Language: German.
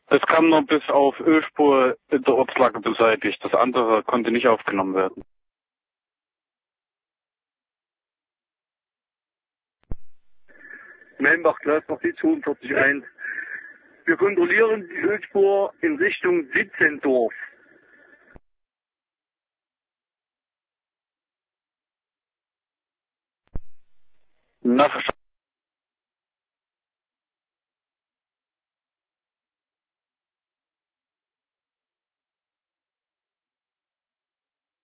Es kam nur bis auf Ölspur in der Ortslage beseitigt. Das andere konnte nicht aufgenommen werden. Melmbach, Gleis noch 42.1. Wir kontrollieren die Ölspur in Richtung Sitzendorf. Nachverstanden.